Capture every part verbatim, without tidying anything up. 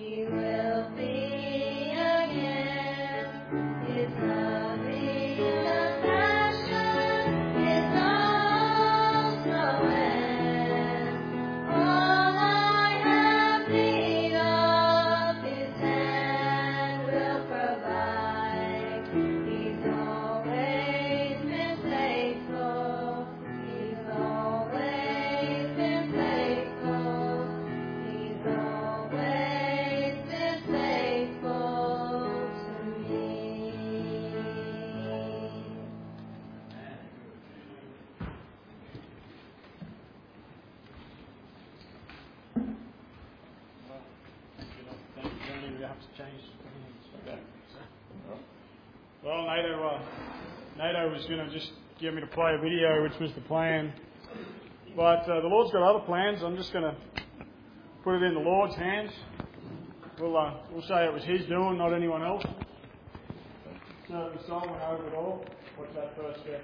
Well, Nato, uh, Nato was going to just get me to play a video, which was the plan. But uh, the Lord's got other plans. I'm just going to put it in the Lord's hands. We'll, uh, we'll say it was His doing, not anyone else. So the song went over it all. What's that first step?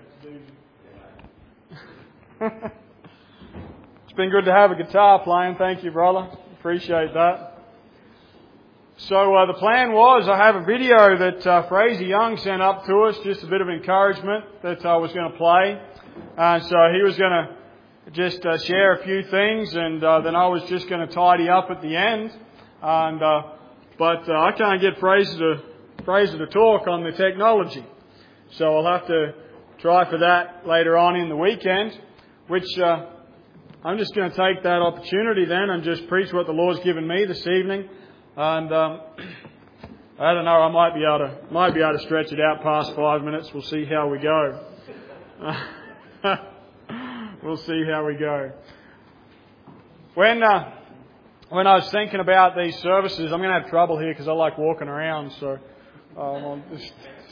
It's It's been good to have a guitar playing. Thank you, brother. Appreciate that. So uh, the plan was, I have a video that uh, Fraser Young sent up to us, just a bit of encouragement that I was going to play. And so he was going to just uh, share a few things, and uh, then I was just going to tidy up at the end. And uh, But uh, I can't get Fraser to, Fraser to talk on the technology. So I'll have to try for that later on in the weekend, which uh, I'm just going to take that opportunity then and just preach what the Lord's given me this evening. And um, I don't know, I might be able to might be able to stretch it out past five minutes. We'll see how we go. We'll see how we go. When uh, when I was thinking about these services, I'm going to have trouble here because I like walking around. So um, I'll just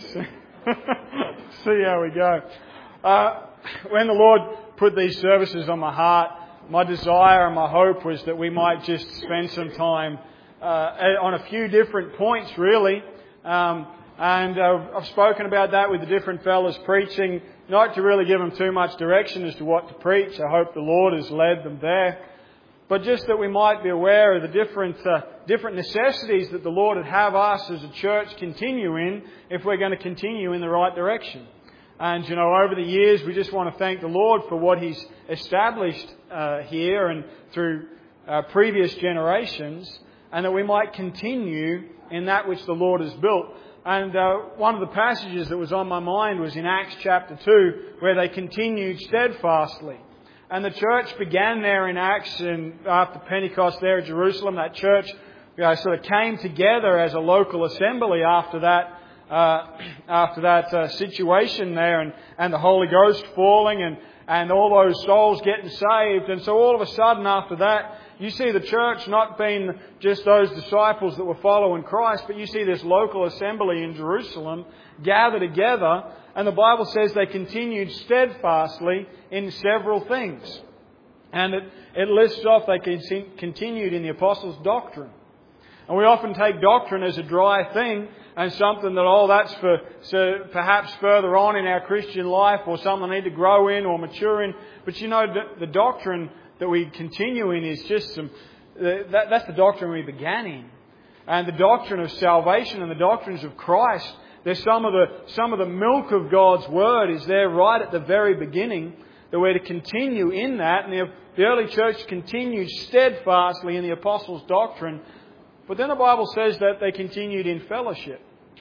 see how we go. Uh, when the Lord put these services on my heart, my desire and my hope was that we might just spend some time Uh, on a few different points, really. Um, and uh, I've spoken about that with the different fellas preaching, not to really give them too much direction as to what to preach. I hope the Lord has led them there. But just that we might be aware of the different uh, different necessities that the Lord would have us as a church continue in if we're going to continue in the right direction. And, you know, over the years, we just want to thank the Lord for what He's established uh, here and through uh, previous generations, and that we might continue in that which the Lord has built. And uh, one of the passages that was on my mind was in Acts chapter two, where they continued steadfastly. And the church began there in Acts, and after Pentecost there at Jerusalem, that church you know, sort of came together as a local assembly after that uh, after that uh, situation there, and, and the Holy Ghost falling, and, and all those souls getting saved. And so all of a sudden after that, you see the church not being just those disciples that were following Christ, but you see this local assembly in Jerusalem gather together, and the Bible says they continued steadfastly in several things. And it, it lists off they continued in the apostles' doctrine. And we often take doctrine as a dry thing and something that, oh, that's for so perhaps further on in our Christian life, or something we need to grow in or mature in. But you know, the, the doctrine that we continue in is just some, that, that's the doctrine we began in. And the doctrine of salvation and the doctrines of Christ, there's some of the, some of the milk of God's Word is there right at the very beginning, that we're to continue in that. And the, the early church continued steadfastly in the apostles' doctrine. But then the Bible says that they continued in fellowship.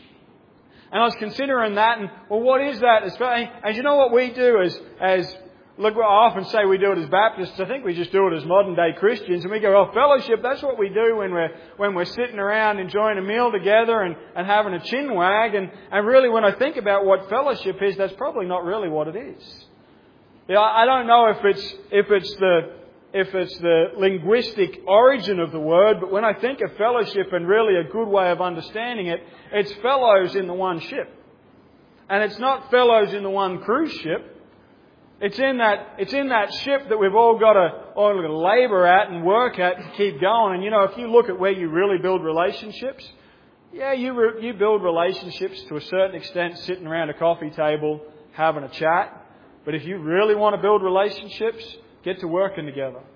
And I was considering that, and well, what is that? And you know what we do as, as Look, I often say we do it as Baptists. I think we just do it as modern day Christians. And we go, oh, fellowship, that's what we do when we're when we're sitting around enjoying a meal together and, and having a chin wag. And, and really, when I think about what fellowship is, that's probably not really what it is. Yeah, I don't know if it's if it's the if it's the linguistic origin of the word, but when I think of fellowship, and really a good way of understanding it, it's fellows in the one ship. And it's not fellows in the one cruise ship. It's in that it's in that ship that we've all got to, all got to labour at and work at to keep going. And you know, if you look at where you really build relationships, yeah, you re, you build relationships to a certain extent sitting around a coffee table having a chat. But if you really want to build relationships, get to working together.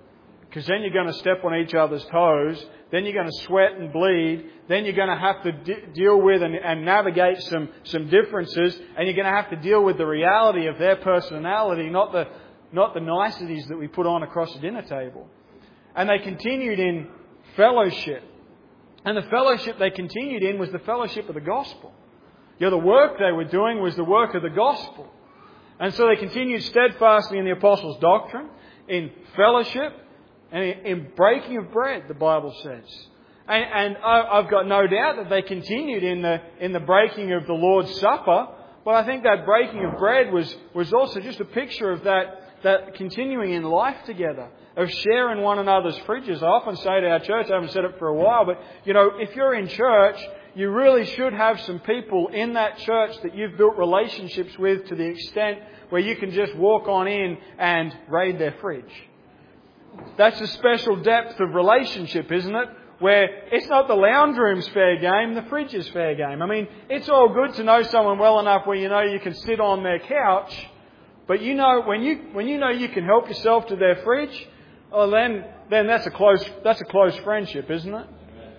Because then you're going to step on each other's toes. Then you're going to sweat and bleed. Then you're going to have to de- deal with and, and navigate some, some differences. And you're going to have to deal with the reality of their personality, not the, not the niceties that we put on across the dinner table. And they continued in fellowship. And the fellowship they continued in was the fellowship of the gospel. You know, the work they were doing was the work of the gospel. And so they continued steadfastly in the apostles' doctrine, in fellowship, and in breaking of bread, the Bible says. And, and I've got no doubt that they continued in the in the breaking of the Lord's Supper. But I think that breaking of bread was, was also just a picture of that, that continuing in life together, of sharing one another's fridges. I often say to our church, I haven't said it for a while, but, you know, if you're in church, you really should have some people in that church that you've built relationships with to the extent where you can just walk on in and raid their fridge. That's a special depth of relationship, isn't it? Where it's not the lounge room's fair game, the fridge is fair game. I mean, it's all good to know someone well enough where you know you can sit on their couch, but you know when you when you know you can help yourself to their fridge, oh, then then that's a close that's a close friendship, isn't it?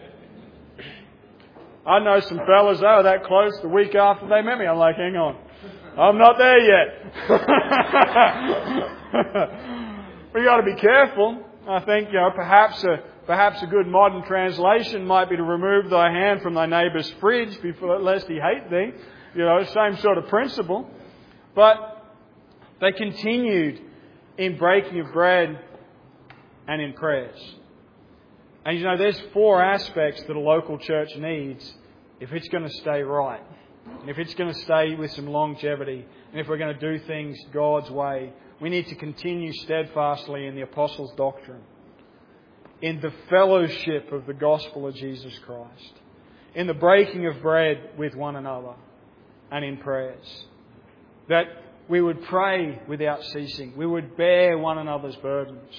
I know some fellas, they were that close the week after they met me. I'm like, hang on, I'm not there yet. We got to be careful. I think, you know, perhaps a perhaps a good modern translation might be to remove thy hand from thy neighbour's fridge, before, lest he hate thee. You know, same sort of principle. But they continued in breaking of bread and in prayers. And you know, there's four aspects that a local church needs if it's going to stay right, if it's going to stay with some longevity, and if we're going to do things God's way. We need to continue steadfastly in the apostles' doctrine, in the fellowship of the gospel of Jesus Christ, in the breaking of bread with one another, and in prayers. That we would pray without ceasing. We would bear one another's burdens.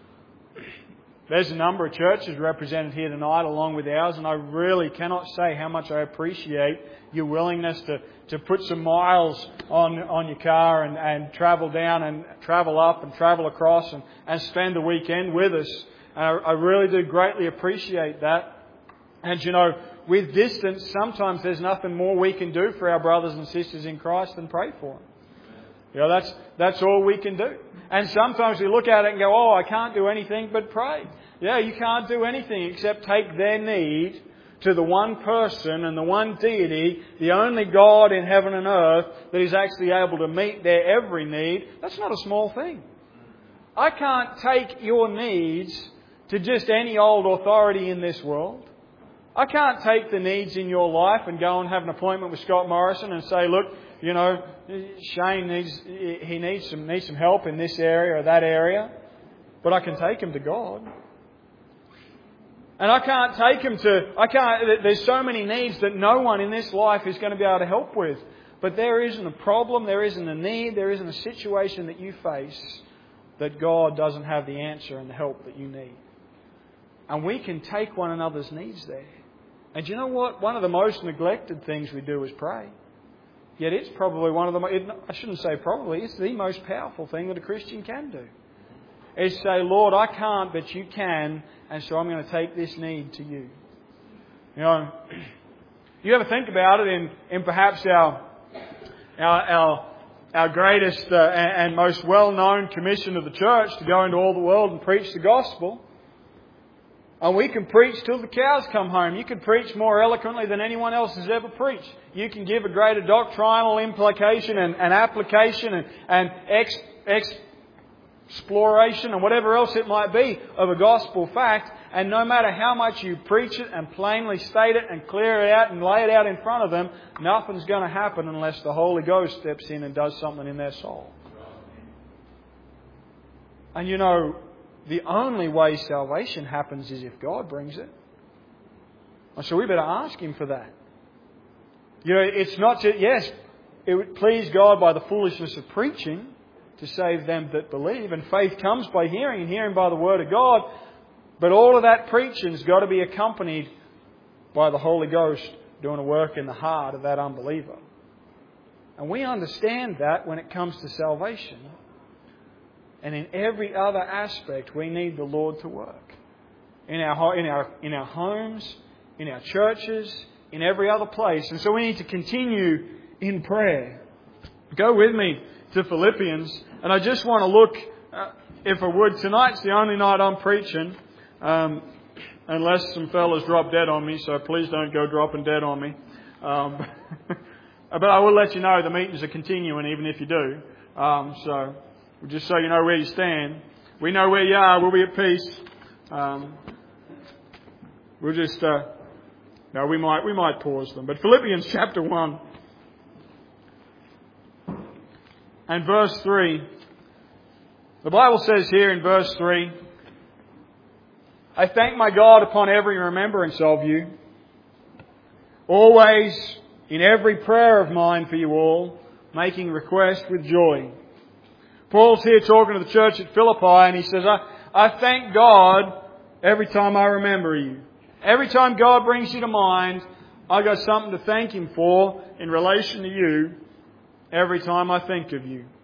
There's a number of churches represented here tonight along with ours, and I really cannot say how much I appreciate your willingness to, to put some miles on on your car and, and travel down and travel up and travel across and, and spend the weekend with us. And I, I really do greatly appreciate that. And you know, with distance, sometimes there's nothing more we can do for our brothers and sisters in Christ than pray for them. You know, that's that's all we can do. And sometimes we look at it and go, oh, I can't do anything but pray. Yeah, you can't do anything except take their need to the one person and the one deity, the only God in heaven and earth that is actually able to meet their every need. That's not a small thing. I can't take your needs to just any old authority in this world. I can't take the needs in your life and go and have an appointment with Scott Morrison and say, look, you know, Shane needs he needs some needs some help in this area or that area. But I can take him to God. And I can't take him to, I can't, there's so many needs that no one in this life is going to be able to help with. But there isn't a problem, there isn't a need, there isn't a situation that you face that God doesn't have the answer and the help that you need. And we can take one another's needs there. And you know what? One of the most neglected things we do is pray. Yet it's probably one of the, I shouldn't say probably, it's the most powerful thing that a Christian can do. Is say, Lord, I can't, but you can, and so I'm going to take this need to you. You know, you ever think about it in, in perhaps our our our, our greatest uh, and, and most well-known commission of the church to go into all the world and preach the gospel. And we can preach till the cows come home. You can preach more eloquently than anyone else has ever preached. You can give a greater doctrinal implication and, and application and, and ex, ex, exploration and whatever else it might be of a gospel fact. And no matter how much you preach it and plainly state it and clear it out and lay it out in front of them, nothing's going to happen unless the Holy Ghost steps in and does something in their soul. And you know, the only way salvation happens is if God brings it. And so we better ask Him for that. You know, it's not just, yes, it would please God by the foolishness of preaching to save them that believe. And faith comes by hearing and hearing by the Word of God. But all of that preaching's got to be accompanied by the Holy Ghost doing a work in the heart of that unbeliever. And we understand that when it comes to salvation. And in every other aspect, we need the Lord to work. In our, in our, in our homes, in our churches, in every other place. And so we need to continue in prayer. Go with me to Philippians. And I just want to look, uh, if I would, tonight's the only night I'm preaching. Um, unless some fellas drop dead on me, so please don't go dropping dead on me. Um, but I will let you know the meetings are continuing even if you do. Um, so just so you know where you stand. We know where you are. We'll be at peace. Um, we'll just, uh, no, we might, we might pause them. But Philippians chapter one and verse three. The Bible says here in verse three, I thank my God upon every remembrance of you, always in every prayer of mine for you all, making request with joy. Paul's here talking to the church at Philippi, and he says, I, I thank God every time I remember you. Every time God brings you to mind, I got something to thank Him for in relation to you every time I think of you.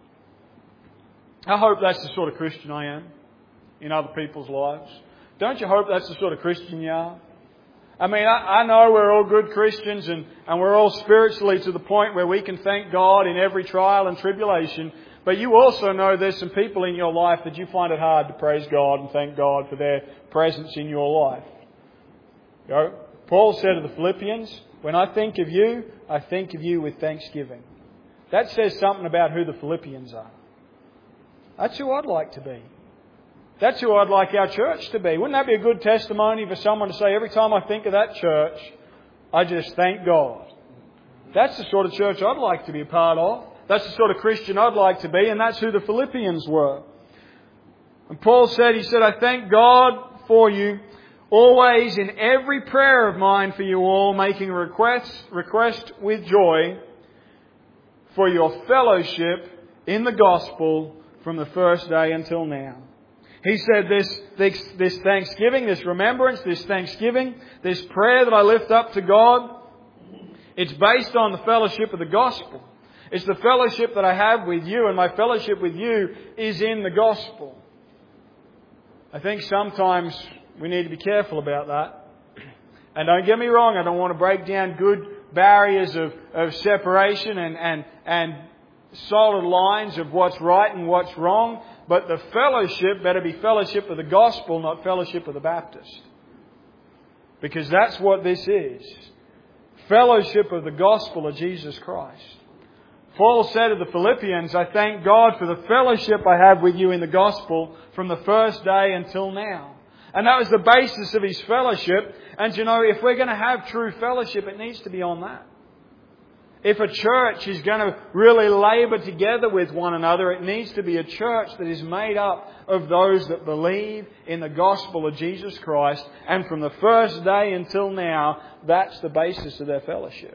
I hope that's the sort of Christian I am in other people's lives. Don't you hope that's the sort of Christian you are? I mean, I, I know we're all good Christians and, and we're all spiritually to the point where we can thank God in every trial and tribulation. But you also know there's some people in your life that you find it hard to praise God and thank God for their presence in your life. You know, Paul said to the Philippians, when I think of you, I think of you with thanksgiving. That says something about who the Philippians are. That's who I'd like to be. That's who I'd like our church to be. Wouldn't that be a good testimony for someone to say, every time I think of that church, I just thank God. That's the sort of church I'd like to be a part of. That's the sort of Christian I'd like to be, and that's who the Philippians were. And Paul said, he said, I thank God for you, always in every prayer of mine for you all, making request, request with joy for your fellowship in the gospel from the first day until now. He said this, this, this thanksgiving, this remembrance, this thanksgiving, this prayer that I lift up to God, it's based on the fellowship of the gospel. It's the fellowship that I have with you, and my fellowship with you is in the gospel. I think sometimes we need to be careful about that. And don't get me wrong, I don't want to break down good barriers of, of separation and, and, and solid lines of what's right and what's wrong. But the fellowship better be fellowship of the gospel, not fellowship of the Baptist. Because that's what this is. Fellowship of the gospel of Jesus Christ. Paul said to the Philippians, I thank God for the fellowship I have with you in the gospel from the first day until now. And that was the basis of his fellowship. And you know, if we're going to have true fellowship, it needs to be on that. If a church is going to really labour together with one another, it needs to be a church that is made up of those that believe in the gospel of Jesus Christ. And from the first day until now, that's the basis of their fellowship.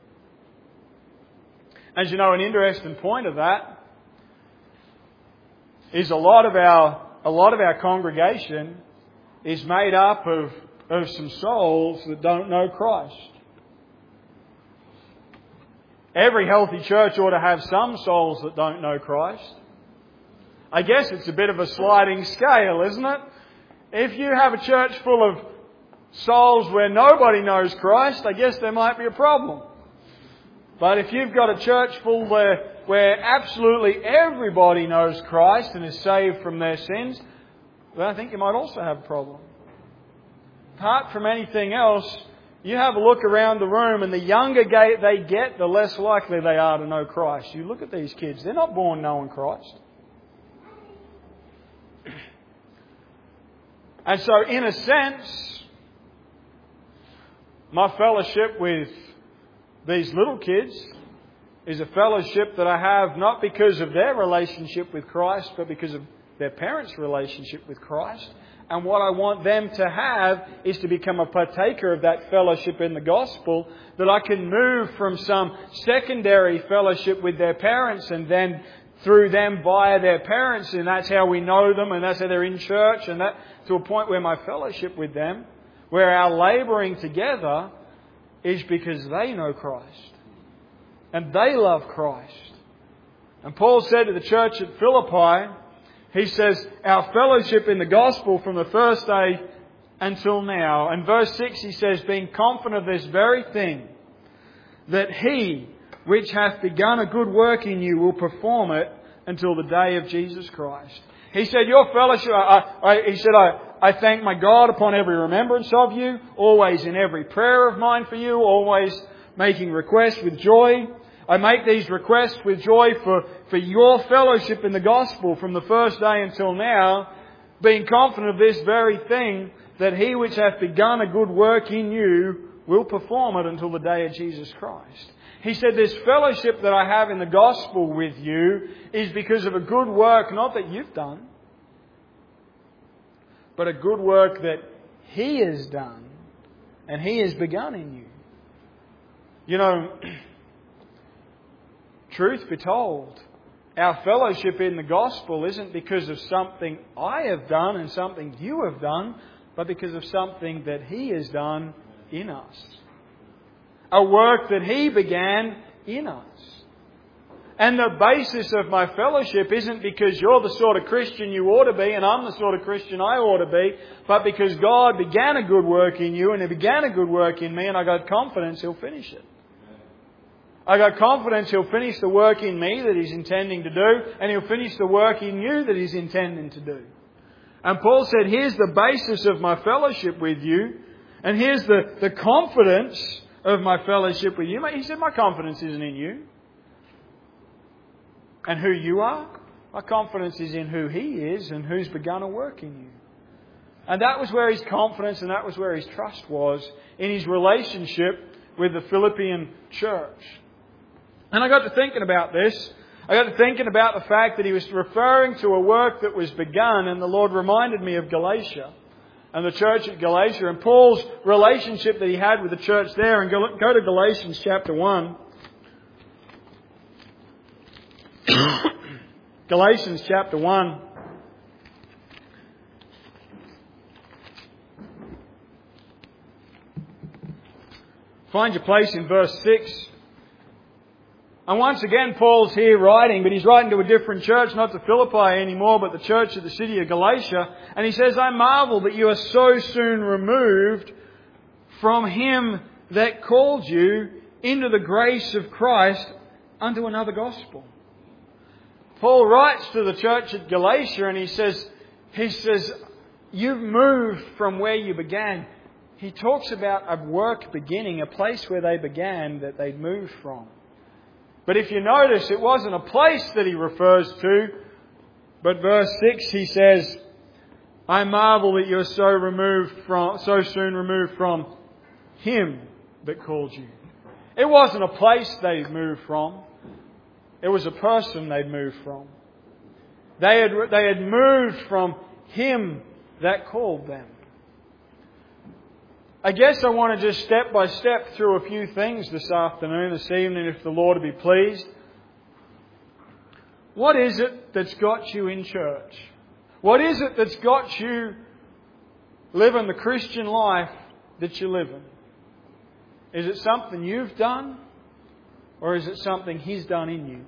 As you know, an interesting point of that is a lot of our a lot of our congregation is made up of, of some souls that don't know Christ. Every healthy church ought to have some souls that don't know Christ. I guess it's a bit of a sliding scale, isn't it? If you have a church full of souls where nobody knows Christ, I guess there might be a problem. But if you've got a church full where, where absolutely everybody knows Christ and is saved from their sins, then I think you might also have a problem. Apart from anything else, you have a look around the room, and the younger they get, the less likely they are to know Christ. You look at these kids, they're not born knowing Christ. And so, in a sense, my fellowship with these little kids is a fellowship that I have not because of their relationship with Christ, but because of their parents' relationship with Christ. And what I want them to have is to become a partaker of that fellowship in the gospel, that I can move from some secondary fellowship with their parents and then through them via their parents, and that's how we know them and that's how they're in church, and that to a point where my fellowship with them, where our labouring together is because they know Christ and they love Christ. And Paul said to the church at Philippi, He says, our fellowship in the gospel from the first day until now. And verse six, he says, being confident of this very thing, that He which hath begun a good work in you will perform it until the day of Jesus Christ. He said, your fellowship, I, I, he said, I, I thank my God upon every remembrance of you, always in every prayer of mine for you, always making requests with joy. I make these requests with joy for, for your fellowship in the gospel from the first day until now, being confident of this very thing, that He which hath begun a good work in you will perform it until the day of Jesus Christ. He said, this fellowship that I have in the gospel with you is because of a good work, not that you've done, but a good work that He has done and He has begun in you. You know, truth be told, our fellowship in the gospel isn't because of something I have done and something you have done, but because of something that He has done in us. A work that He began in us. And the basis of my fellowship isn't because you're the sort of Christian you ought to be and I'm the sort of Christian I ought to be, but because God began a good work in you and He began a good work in me, and I got confidence He'll finish it. I got confidence He'll finish the work in me that He's intending to do, and He'll finish the work in you that He's intending to do. And Paul said, here's the basis of my fellowship with you, and here's the, the confidence of my fellowship with you. He said, my confidence isn't in you and who you are. My confidence is in who He is and who's begun a work in you. And that was where his confidence and that was where his trust was, in his relationship with the Philippian church. And I got to thinking about this. I got to thinking about the fact that he was referring to a work that was begun, and the Lord reminded me of Galatia and the church at Galatia and Paul's relationship that he had with the church there. And go, go to Galatians chapter one. Galatians chapter one. Find your place in verse six. And once again, Paul's here writing, but he's writing to a different church, not to Philippi anymore, but the church of the city of Galatia. And he says, I marvel that you are so soon removed from Him that called you into the grace of Christ unto another gospel. Paul writes to the church at Galatia and he says, he says, you've moved from where you began. He talks about a work beginning, a place where they began that they'd moved from. But if you notice, it wasn't a place that he refers to, but verse six he says, I marvel that you're so removed from, so soon removed from Him that called you. It wasn't a place they'd moved from. It was a person they'd moved from. They had, they had moved from Him that called them. I guess I want to just step by step through a few things this afternoon, this evening, if the Lord will be pleased. What is it that's got you in church? What is it that's got you living the Christian life that you live in? Is it something you've done, or is it something He's done in you?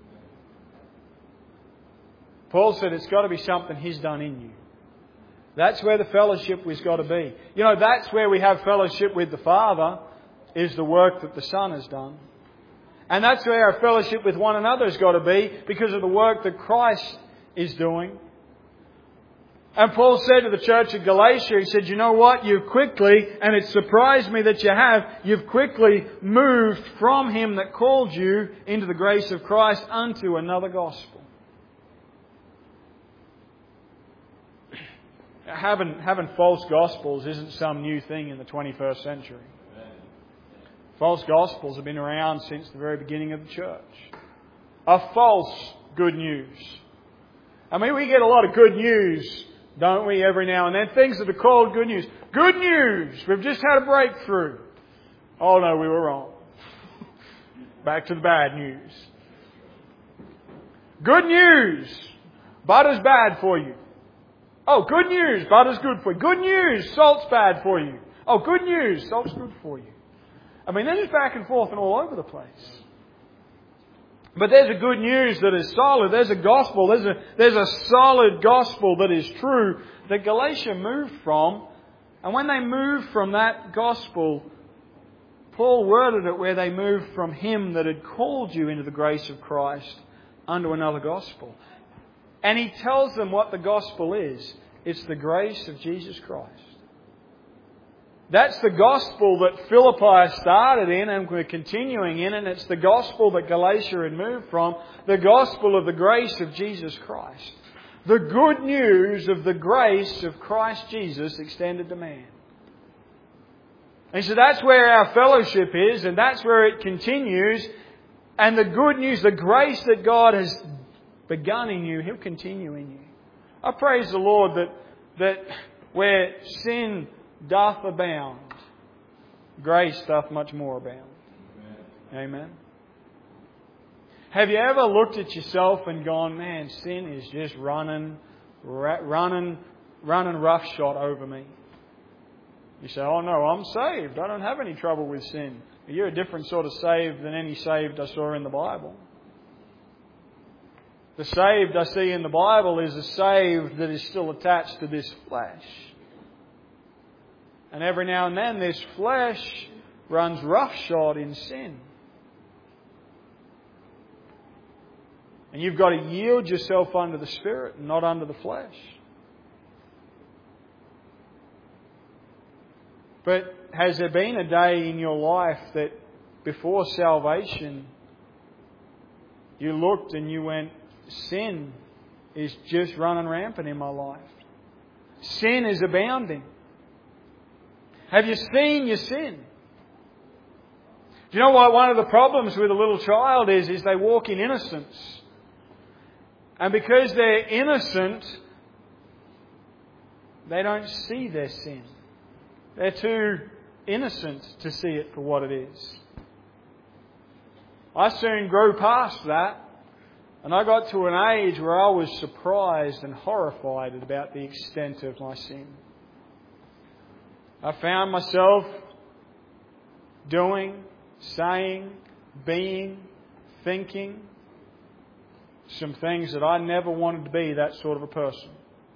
Paul said it's got to be something He's done in you. That's where the fellowship has got to be. You know, that's where we have fellowship with the Father, is the work that the Son has done. And that's where our fellowship with one another has got to be, because of the work that Christ is doing. And Paul said to the church at Galatia, he said, you know what? You've quickly, and it surprised me that you have, you've quickly moved from Him that called you into the grace of Christ unto another gospel. Having, having false gospels isn't some new thing in the twenty-first century. False gospels have been around since the very beginning of the church. A false good news. I mean, we get a lot of good news, don't we, every now and then? Things that are called good news. Good news! We've just had a breakthrough. Oh no, we were wrong. Back to the bad news. Good news! Butter's bad for you. Oh, good news, butter's good for you. Good news, salt's bad for you. Oh, good news, salt's good for you. I mean, they're just back and forth and all over the place. But there's a good news that is solid. There's a gospel. There's a, there's a solid gospel that is true that Galatia moved from. And when they moved from that gospel, Paul worded it where they moved from Him that had called you into the grace of Christ unto another gospel. And he tells them what the gospel is. It's the grace of Jesus Christ. That's the gospel that Philippi started in and we're continuing in, and it's the gospel that Galatia had moved from, the gospel of the grace of Jesus Christ. The good news of the grace of Christ Jesus extended to man. And so that's where our fellowship is, and that's where it continues. And the good news, the grace that God has begun in you, He'll continue in you. I praise the Lord that, that where sin doth abound, grace doth much more abound. Amen. Amen. Have you ever looked at yourself and gone, man, sin is just running, running, running roughshod over me? You say, oh no, I'm saved. I don't have any trouble with sin. You're a different sort of saved than any saved I saw in the Bible. The saved I see in the Bible is a saved that is still attached to this flesh. And every now and then this flesh runs roughshod in sin. And you've got to yield yourself unto the Spirit and not unto the flesh. But has there been a day in your life that before salvation you looked and you went, sin is just running rampant in my life. Sin is abounding. Have you seen your sin? Do you know what one of the problems with a little child is? Is they walk in innocence. And because they're innocent, they don't see their sin. They're too innocent to see it for what it is. I soon grew past that. And I got to an age where I was surprised and horrified about the extent of my sin. I found myself doing, saying, being, thinking some things that I never wanted to be that sort of a person.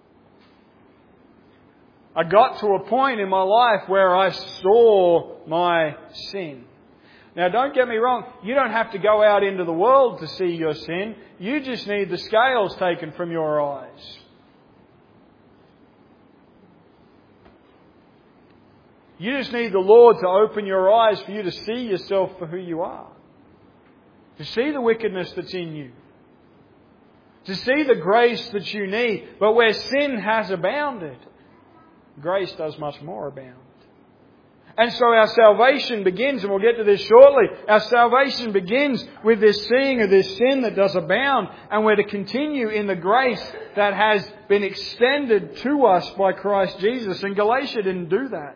I got to a point in my life where I saw my sin. Now, don't get me wrong. You don't have to go out into the world to see your sin. You just need the scales taken from your eyes. You just need the Lord to open your eyes for you to see yourself for who you are. To see the wickedness that's in you. To see the grace that you need. But where sin has abounded, grace does much more abound. And so our salvation begins, and we'll get to this shortly, our salvation begins with this seeing of this sin that does abound, and we're to continue in the grace that has been extended to us by Christ Jesus. And Galatia didn't do that.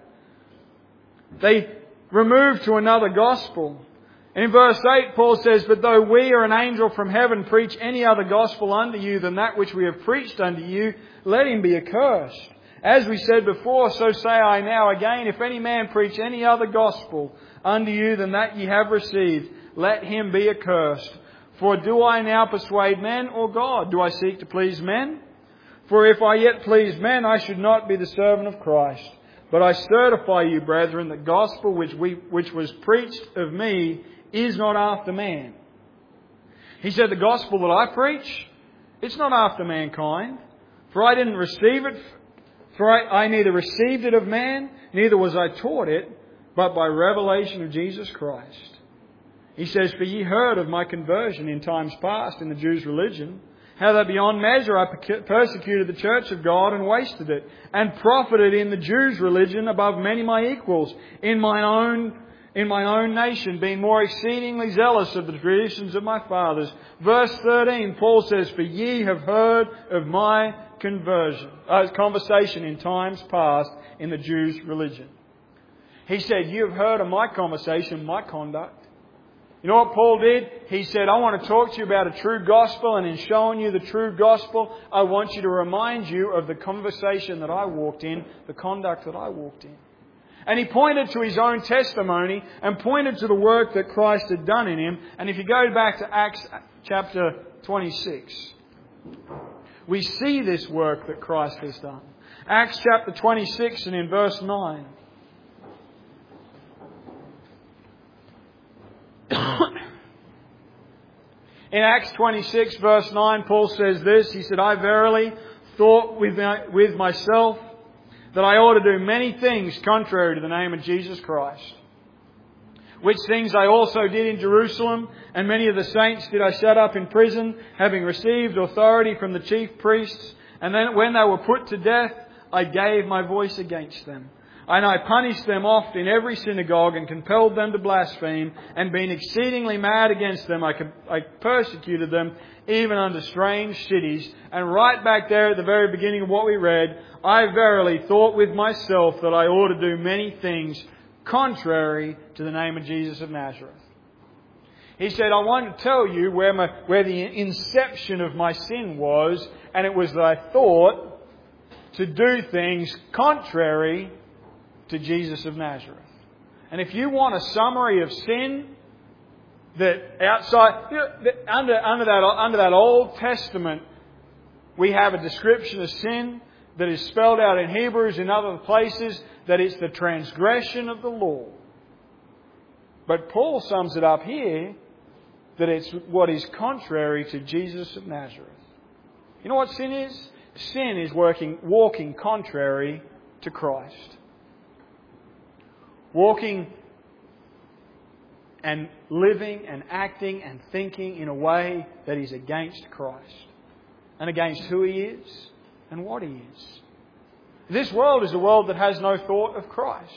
They removed to another gospel. And in verse eight, Paul says, but though we or an angel from heaven preach any other gospel unto you than that which we have preached unto you, let him be accursed. As we said before, so say I now again, if any man preach any other gospel unto you than that ye have received, let him be accursed. For do I now persuade men or God? Do I seek to please men? For if I yet please men, I should not be the servant of Christ. But I certify you, brethren, the gospel which we which was preached of me is not after man. He said, the gospel that I preach, it's not after mankind. For I didn't receive it For I, I neither received it of man, neither was I taught it, but by revelation of Jesus Christ. He says, for ye heard of my conversion in times past in the Jews' religion, how that beyond measure I persecuted the church of God and wasted it, and profited in the Jews' religion above many my equals, in mine own in my own nation, being more exceedingly zealous of the traditions of my fathers. Verse thirteen, Paul says, for ye have heard of my conversion, uh, conversation in times past in the Jews' religion. He said, you have heard of my conversation, my conduct. You know what Paul did? He said, I want to talk to you about a true gospel, and in showing you the true gospel, I want you to remind you of the conversation that I walked in, the conduct that I walked in. And he pointed to his own testimony and pointed to the work that Christ had done in him. And if you go back to Acts chapter twenty-six. We see this work that Christ has done. Acts chapter twenty-six and in verse nine. In Acts twenty-six verse nine, Paul says this. He said, I verily thought with, my, with myself that I ought to do many things contrary to the name of Jesus Christ. Which things I also did in Jerusalem, and many of the saints did I shut up in prison, having received authority from the chief priests. And then when they were put to death, I gave my voice against them. And I punished them oft in every synagogue, and compelled them to blaspheme, and being exceedingly mad against them, I, I persecuted them, even unto strange cities. And right back there at the very beginning of what we read, I verily thought with myself that I ought to do many things contrary to the name of Jesus of Nazareth. He said, I want to tell you where, my, where the inception of my sin was, and it was that I thought to do things contrary to Jesus of Nazareth. And if you want a summary of sin, that outside, you know, that under, under, that, under that Old Testament, we have a description of sin that is spelled out in Hebrews and other places, that it's the transgression of the law. But Paul sums it up here that it's what is contrary to Jesus of Nazareth. You know what sin is? Sin is working, walking contrary to Christ. Walking and living and acting and thinking in a way that is against Christ and against who He is and what He is. This world is a world that has no thought of Christ.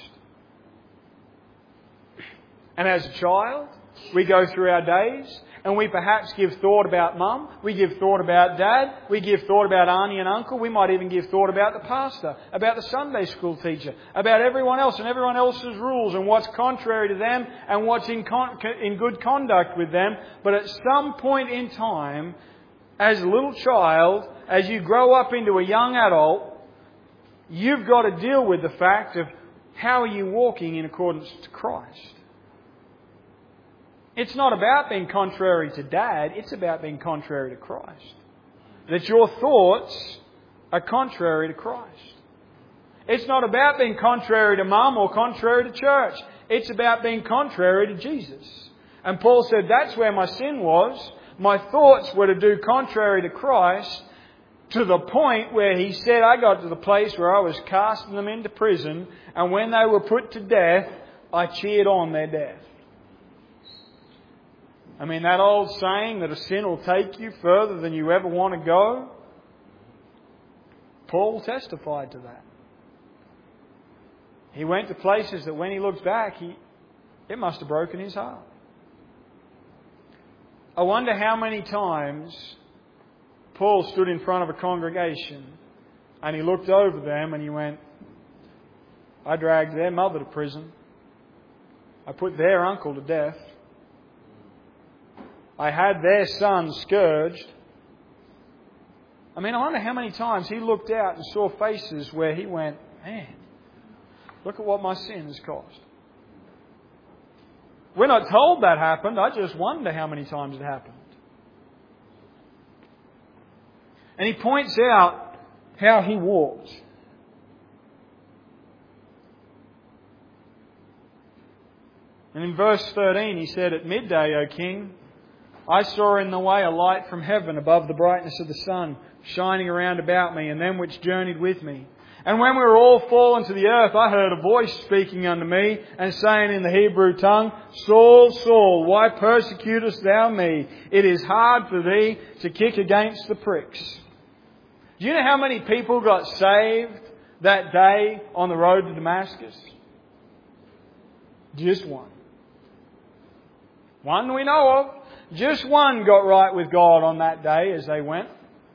And as a child, we go through our days and we perhaps give thought about mum, we give thought about dad, we give thought about auntie and uncle, we might even give thought about the pastor, about the Sunday school teacher, about everyone else and everyone else's rules and what's contrary to them and what's in, con- in good conduct with them. But at some point in time, as a little child, as you grow up into a young adult, you've got to deal with the fact of how are you walking in accordance to Christ. It's not about being contrary to Dad, it's about being contrary to Christ. That your thoughts are contrary to Christ. It's not about being contrary to Mum or contrary to church. It's about being contrary to Jesus. And Paul said that's where my sin was. My thoughts were to do contrary to Christ, to the point where he said I got to the place where I was casting them into prison, and when they were put to death, I cheered on their death. I mean, that old saying that a sin will take you further than you ever want to go, Paul testified to that. He went to places that when he looks back, he, it must have broken his heart. I wonder how many times Paul stood in front of a congregation and he looked over them and he went, I dragged their mother to prison. I put their uncle to death. I had their son scourged. I mean, I wonder how many times he looked out and saw faces where he went, man, look at what my sin has caused. We're not told that happened. I just wonder how many times it happened. And he points out how he walked. And in verse thirteen he said, at midday, O king, I saw in the way a light from heaven above the brightness of the sun, shining around about me and them which journeyed with me. And when we were all fallen to the earth, I heard a voice speaking unto me and saying in the Hebrew tongue, Saul, Saul, why persecutest thou me? It is hard for thee to kick against the pricks. Do you know how many people got saved that day on the road to Damascus? Just one. One we know of. Just one got right with God on that day as they went.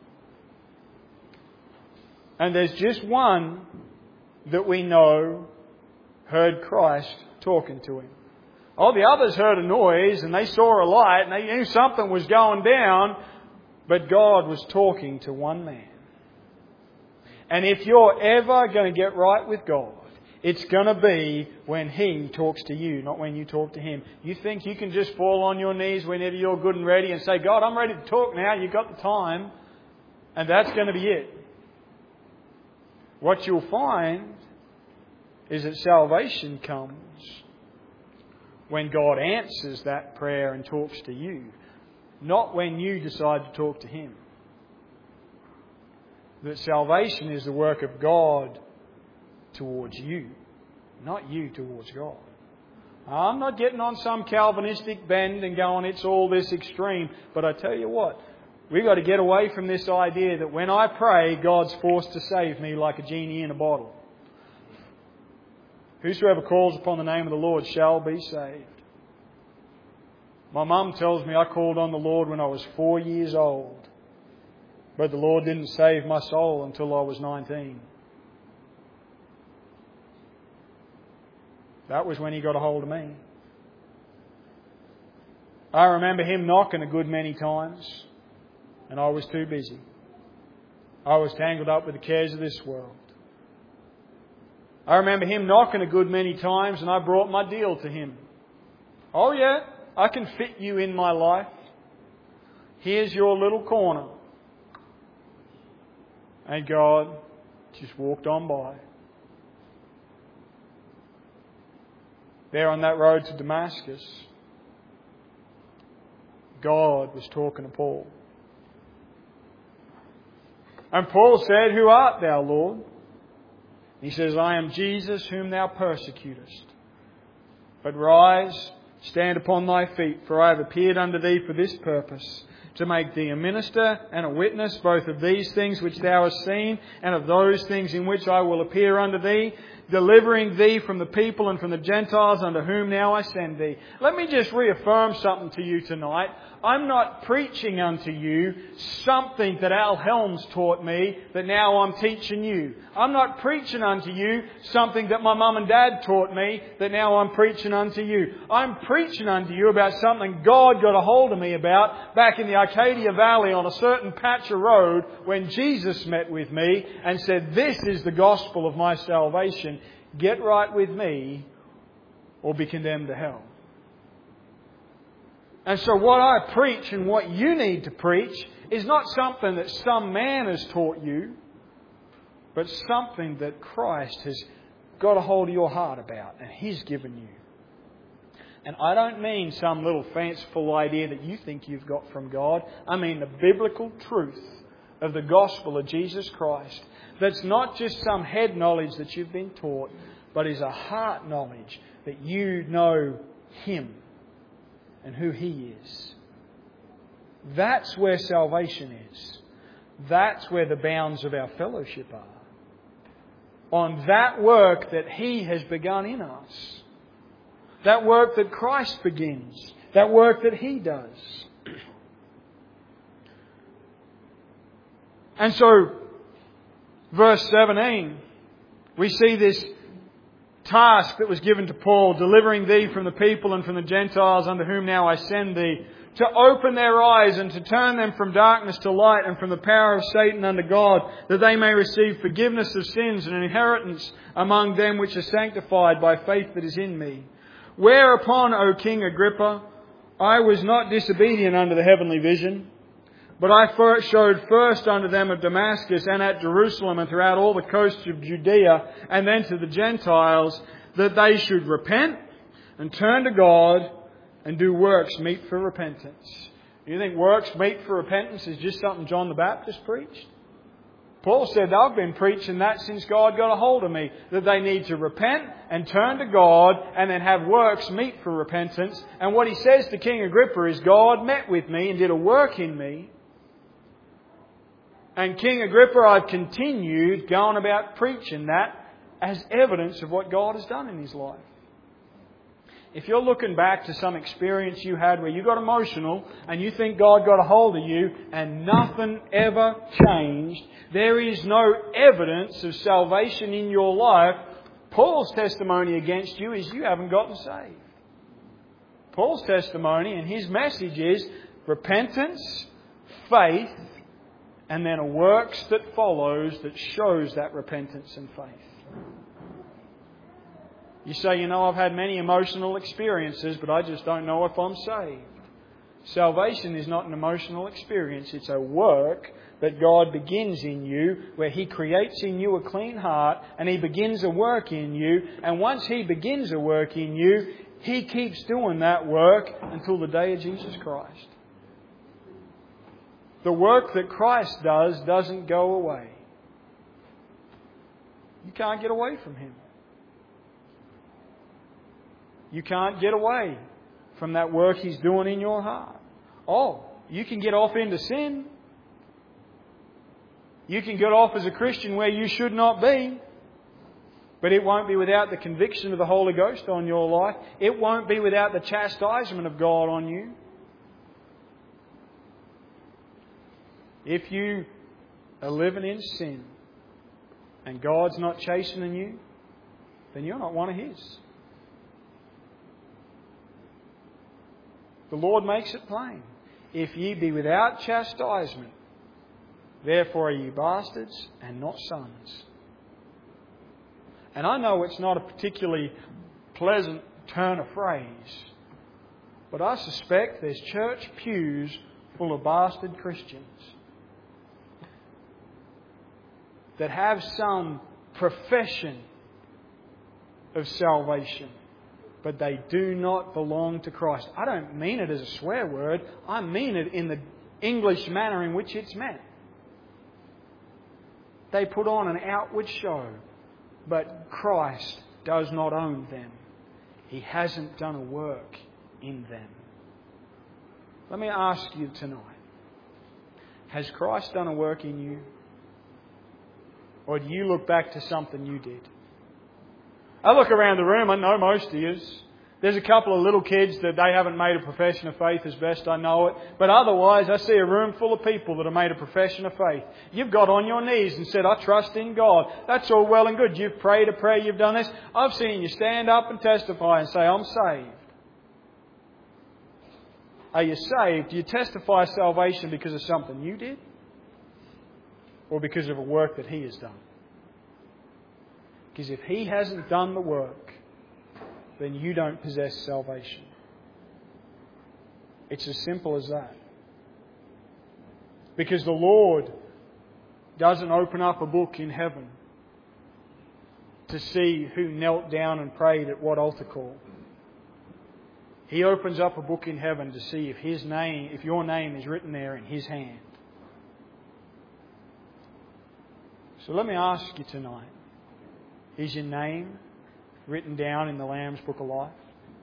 And there's just one that we know heard Christ talking to him. All the others heard a noise and they saw a light and they knew something was going down, but God was talking to one man. And if you're ever going to get right with God, It's going to be when He talks to you, not when you talk to Him. You think you can just fall on your knees whenever you're good and ready and say, God, I'm ready to talk now. You've got the time. And that's going to be it. What you'll find is that salvation comes when God answers that prayer and talks to you, not when you decide to talk to Him. That salvation is the work of God towards you, not you towards God. I'm not getting on some Calvinistic bend and going, it's all this extreme. But I tell you what, we've got to get away from this idea that when I pray, God's forced to save me like a genie in a bottle. Whosoever calls upon the name of the Lord shall be saved. My mum tells me I called on the Lord when I was four years old. But the Lord didn't save my soul until I was nineteen. That was when He got a hold of me. I remember Him knocking a good many times, and I was too busy. I was tangled up with the cares of this world. I remember Him knocking a good many times, and I brought my deal to Him. Oh yeah, I can fit you in my life. Here's your little corner. And God just walked on by. There on that road to Damascus, God was talking to Paul. And Paul said, Who art thou, Lord? He says, I am Jesus whom thou persecutest. But rise, stand upon thy feet, for I have appeared unto thee for this purpose, to make thee a minister and a witness both of these things which thou hast seen, and of those things in which I will appear unto thee, delivering thee from the people and from the Gentiles unto whom now I send thee. Let me just reaffirm something to you tonight. I'm not preaching unto you something that Al Helms taught me that now I'm teaching you. I'm not preaching unto you something that my mum and dad taught me that now I'm preaching unto you. I'm preaching unto you about something God got a hold of me about back in the Arcadia Valley on a certain patch of road when Jesus met with me and said, this is the gospel of my salvation. Get right with me or be condemned to hell. And so what I preach and what you need to preach is not something that some man has taught you, but something that Christ has got a hold of your heart about and He's given you. And I don't mean some little fanciful idea that you think you've got from God. I mean the biblical truth of the gospel of Jesus Christ. That's not just some head knowledge that you've been taught, but is a heart knowledge that you know Him and who He is. That's where salvation is. That's where the bounds of our fellowship are. On that work that He has begun in us. That work that Christ begins. That work that He does. And so, verse seventeen, we see this task that was given to Paul, delivering thee from the people and from the Gentiles unto whom now I send thee, to open their eyes and to turn them from darkness to light and from the power of Satan unto God, that they may receive forgiveness of sins and an inheritance among them which are sanctified by faith that is in me. Whereupon, O King Agrippa, I was not disobedient unto the heavenly vision, but I first showed first unto them of Damascus and at Jerusalem and throughout all the coasts of Judea and then to the Gentiles, that they should repent and turn to God and do works meet for repentance. You think works meet for repentance is just something John the Baptist preached? Paul said, I've been preaching that since God got a hold of me, that they need to repent and turn to God and then have works meet for repentance. And what he says to King Agrippa is, God met with me and did a work in me. And King Agrippa, I've continued going about preaching that as evidence of what God has done in his life. If you're looking back to some experience you had where you got emotional and you think God got a hold of you and nothing ever changed, there is no evidence of salvation in your life, Paul's testimony against you is you haven't gotten saved. Paul's testimony and his message is repentance, faith, and then a works that follows that shows that repentance and faith. You say, you know, I've had many emotional experiences, but I just don't know if I'm saved. Salvation is not an emotional experience. It's a work that God begins in you, where He creates in you a clean heart, and He begins a work in you. And once He begins a work in you, He keeps doing that work until the day of Jesus Christ. The work that Christ does doesn't go away. You can't get away from Him. You can't get away from that work He's doing in your heart. Oh, you can get off into sin. You can get off as a Christian where you should not be. But it won't be without the conviction of the Holy Ghost on your life. It won't be without the chastisement of God on you. If you are living in sin and God's not chastening you, then you're not one of His. The Lord makes it plain. If ye be without chastisement, therefore are ye bastards and not sons. And I know it's not a particularly pleasant turn of phrase, but I suspect there's church pews full of bastard Christians that have some profession of salvation, but they do not belong to Christ. I don't mean it as a swear word. I mean it in the English manner in which it's meant. They put on an outward show, but Christ does not own them. He hasn't done a work in them. Let me ask you tonight, has Christ done a work in you? Or do you look back to something you did? I look around the room, I know most of you. There's a couple of little kids that they haven't made a profession of faith as best I know it. But otherwise, I see a room full of people that have made a profession of faith. You've got on your knees and said, I trust in God. That's all well and good. You've prayed a prayer, you've done this. I've seen you stand up and testify and say, I'm saved. Are you saved? Do you testify salvation because of something you did? Or because of a work that He has done? Because if He hasn't done the work, then you don't possess salvation. It's as simple as that. Because the Lord doesn't open up a book in heaven to see who knelt down and prayed at what altar call. He opens up a book in heaven to see if His name, if your name is written there in His hand. So let me ask you tonight, is your name written down in the Lamb's Book of Life?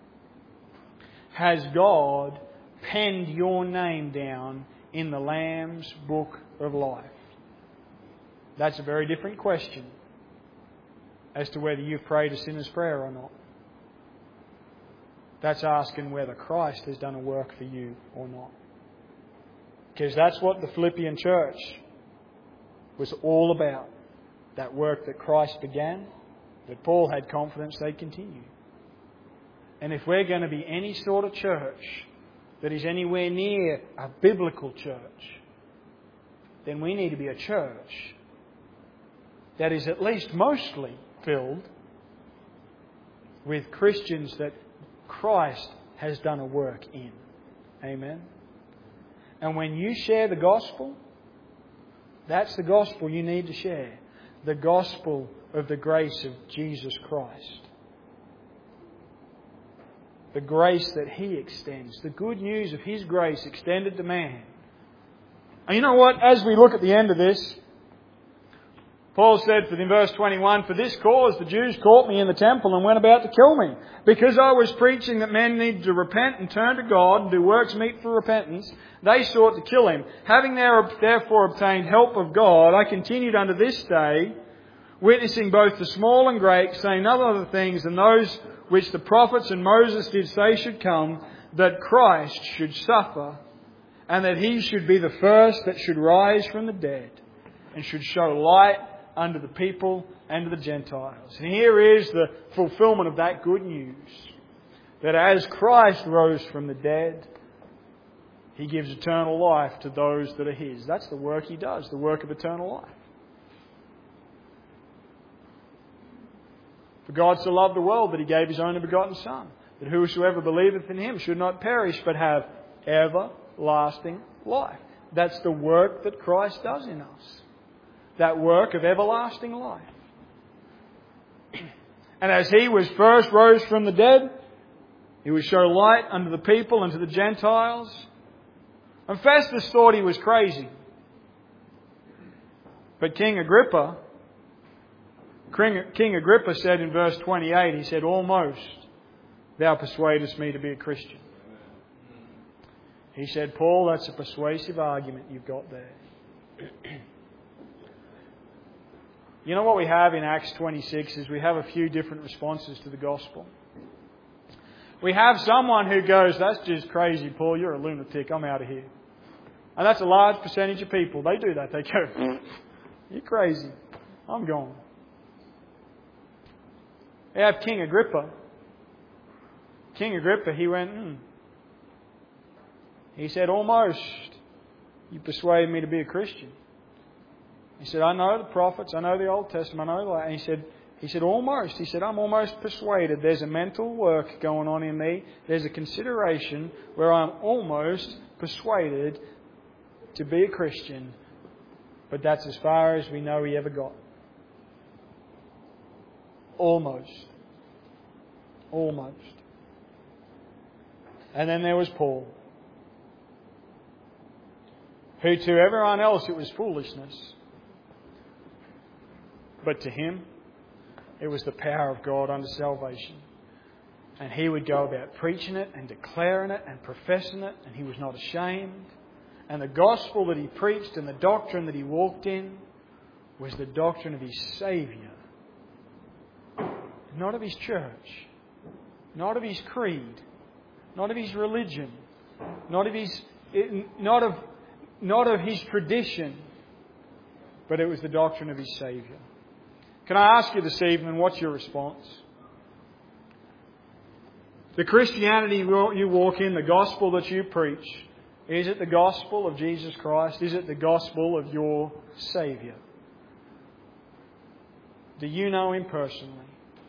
Has God penned your name down in the Lamb's Book of Life? That's a very different question as to whether you've prayed a sinner's prayer or not. That's asking whether Christ has done a work for you or not. Because that's what the Philippian church was all about. That work that Christ began, that Paul had confidence they'd continue. And if we're going to be any sort of church that is anywhere near a biblical church, then we need to be a church that is at least mostly filled with Christians that Christ has done a work in. Amen. And when you share the gospel, that's the gospel you need to share. The gospel of the grace of Jesus Christ. The grace that He extends. The good news of His grace extended to man. And you know what? As we look at the end of this, Paul said in verse twenty-one, for this cause the Jews caught me in the temple and went about to kill me. Because I was preaching that men need to repent and turn to God and do works meet for repentance, they sought to kill him. Having therefore obtained help of God, I continued unto this day, witnessing both the small and great, saying none other things than those which the prophets and Moses did say should come, that Christ should suffer, and that He should be the first that should rise from the dead, and should show light unto the people and to the Gentiles. And here is the fulfillment of that good news. That as Christ rose from the dead, He gives eternal life to those that are His. That's the work He does, the work of eternal life. For God so loved the world that He gave His only begotten Son, that whosoever believeth in Him should not perish but have everlasting life. That's the work that Christ does in us. That work of everlasting life. And as He was first rose from the dead, He would show light unto the people and to the Gentiles. And Festus thought he was crazy. But King Agrippa, King Agrippa said in verse twenty-eight, he said, almost thou persuadest me to be a Christian. He said, Paul, that's a persuasive argument you've got there. You know what we have in Acts twenty-six is we have a few different responses to the gospel. We have someone who goes, that's just crazy, Paul, you're a lunatic, I'm out of here. And that's a large percentage of people. They do that. They go, you're crazy, I'm gone. We have King Agrippa. King Agrippa, he went, hmm. He said, almost you persuaded me to be a Christian. He said, I know the prophets, I know the Old Testament, I know that. And he said, he said, almost. He said, I'm almost persuaded. There's a mental work going on in me. There's a consideration where I'm almost persuaded to be a Christian. But that's as far as we know he ever got. Almost. Almost. And then there was Paul, who to everyone else it was foolishness. But to him, it was the power of God unto salvation. And he would go about preaching it and declaring it and professing it, and he was not ashamed. And the gospel that he preached and the doctrine that he walked in was the doctrine of his Saviour. Not of his church. Not of his creed. Not of his religion. Not of his, not of, not of his tradition. But it was the doctrine of his Saviour. Can I ask you this evening, what's your response? The Christianity you walk in, the gospel that you preach, is it the gospel of Jesus Christ? Is it the gospel of your Saviour? Do you know Him personally?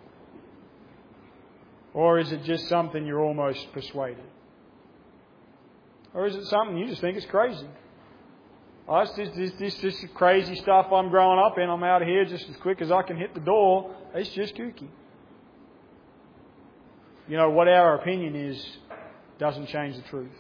Or is it just something you're almost persuaded? Or is it something you just think is crazy? Oh, it's just, this, this, this crazy stuff I'm growing up in. I'm out of here just as quick as I can hit the door. It's just kooky. You know, what our opinion is doesn't change the truth.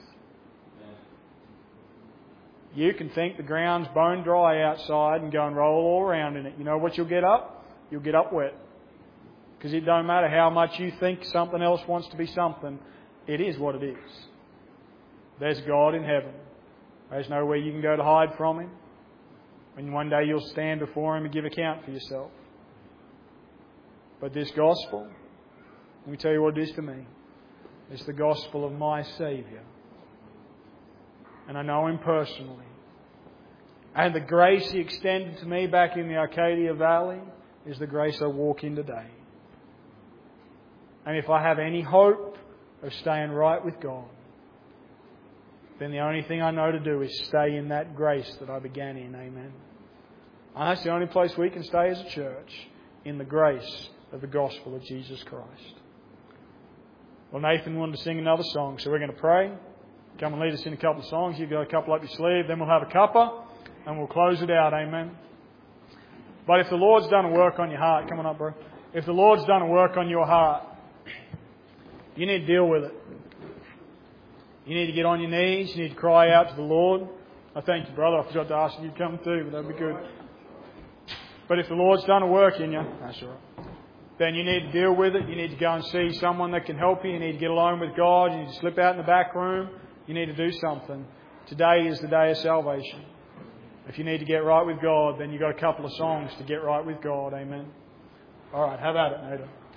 You can think the ground's bone dry outside and go and roll all around in it. You know what you'll get up? You'll get up wet. Because it don't matter how much you think something else wants to be something. It is what it is. There's God in heaven. There's nowhere you can go to hide from Him. And one day you'll stand before Him and give account for yourself. But this gospel, let me tell you what it is to me. It's the gospel of my Saviour. And I know Him personally. And the grace He extended to me back in the Arcadia Valley is the grace I walk in today. And if I have any hope of staying right with God, then the only thing I know to do is stay in that grace that I began in. Amen. And that's the only place we can stay as a church, in the grace of the gospel of Jesus Christ. Well, Nathan wanted to sing another song, so we're going to pray. Come and lead us in a couple of songs. You've got a couple up your sleeve, then we'll have a cuppa, and we'll close it out. Amen. But if the Lord's done a work on your heart, come on up, bro. If the Lord's done a work on your heart, you need to deal with it. You need to get on your knees. You need to cry out to the Lord. I thank you, brother. I forgot to ask you to come too, but that'd be good. But if the Lord's done a work in you, that's all right, then you need to deal with it. You need to go and see someone that can help you. You need to get alone with God. You need to slip out in the back room. You need to do something. Today is the day of salvation. If you need to get right with God, then you've got a couple of songs to get right with God. Amen. All right, have at it, Nathan.